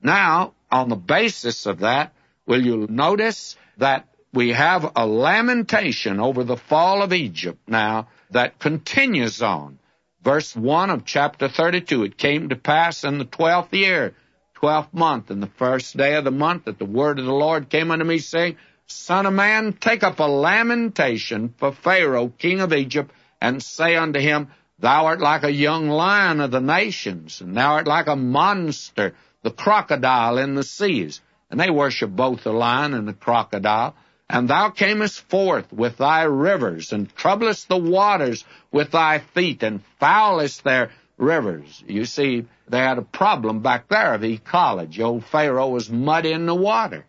Now, on the basis of that, will you notice that we have a lamentation over the fall of Egypt now that continues on. Verse 1 of chapter 32, it came to pass in the 12th year, 12th month, in the first day of the month, that the word of the Lord came unto me, saying, Son of man, take up a lamentation for Pharaoh, king of Egypt, and say unto him, Thou art like a young lion of the nations, and thou art like a monster, the crocodile in the seas. And they worship both the lion and the crocodile. And thou camest forth with thy rivers, and troublest the waters with thy feet, and foulest their rivers. You see, they had a problem back there of ecology. Old Pharaoh was muddy in the water.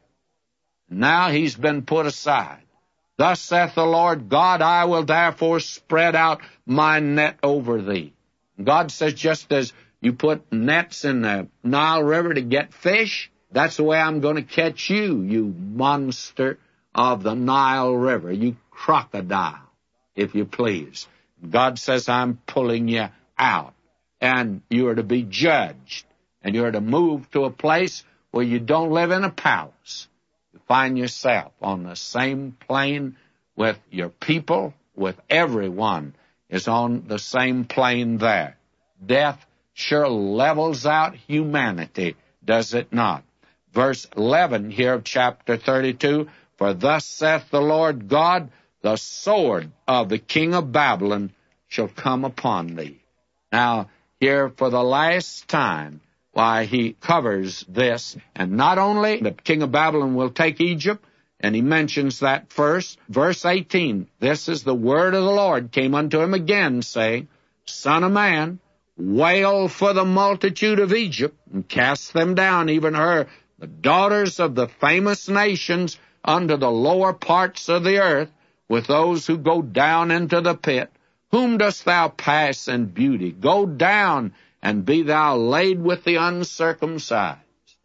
Now he's been put aside. Thus saith the Lord God, I will therefore spread out my net over thee. God says, just as you put nets in the Nile River to get fish, that's the way I'm going to catch you, you monster of the Nile River, you crocodile, if you please. God says, I'm pulling you out, and you are to be judged, and you are to move to a place where you don't live in a palace. You find yourself on the same plane with your people, with everyone is on the same plane there. Death sure levels out humanity, does it not? Verse 11 here of chapter 32, For thus saith the Lord God, the sword of the king of Babylon shall come upon thee. Now, here for the last time, why he covers this, and not only the king of Babylon will take Egypt, and he mentions that first. Verse 18, This is the word of the Lord came unto him again, saying, Son of man, wail for the multitude of Egypt, and cast them down, even her, the daughters of the famous nations, unto the lower parts of the earth, with those who go down into the pit. Whom dost thou pass in beauty? Go down, and be thou laid with the uncircumcised.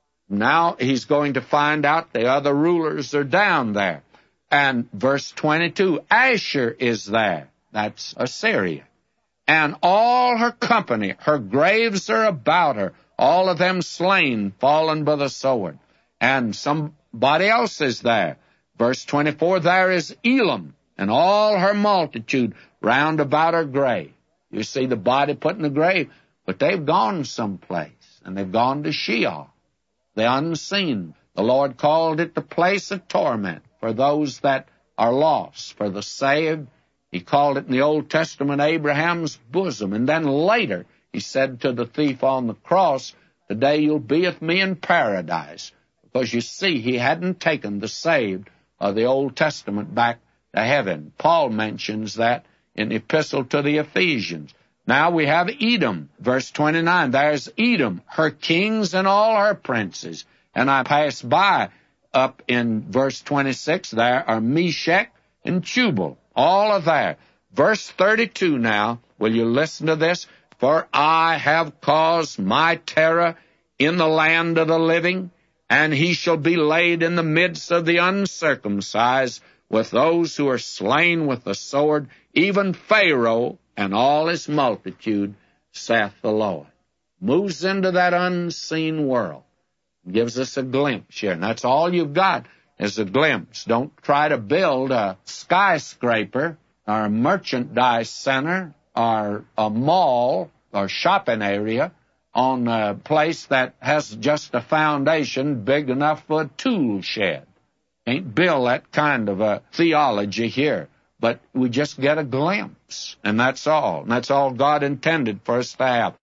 Now he's going to find out the other rulers are down there. And verse 22, Asher is there. That's Assyria. And all her company, her graves are about her, all of them slain, fallen by the sword. And somebody else is there. Verse 24, There is Elam, and all her multitude round about her grave. You see the body put in the grave, but they've gone someplace, and they've gone to Sheol, the unseen. The Lord called it the place of torment for those that are lost. For the saved, he called it in the Old Testament Abraham's bosom. And then later, he said to the thief on the cross, Today you'll be with me in paradise. Because you see, he hadn't taken the saved of the Old Testament back to heaven. Paul mentions that in the Epistle to the Ephesians. Now we have Edom, verse 29. There's Edom, her kings and all her princes. And I passed by up in verse 26. There are Meshech and Tubal, all are there. Verse 32 now, will you listen to this? For I have caused my terror in the land of the living, and he shall be laid in the midst of the uncircumcised, with those who are slain with the sword, even Pharaoh and all his multitude, saith the Lord. Moves into that unseen world. Gives us a glimpse here. And that's all you've got is a glimpse. Don't try to build a skyscraper or a merchandise center or a mall or shopping area on a place that has just a foundation big enough for a tool shed. Can't build that kind of a theology here. But we just get a glimpse, and that's all. And that's all God intended for us to have.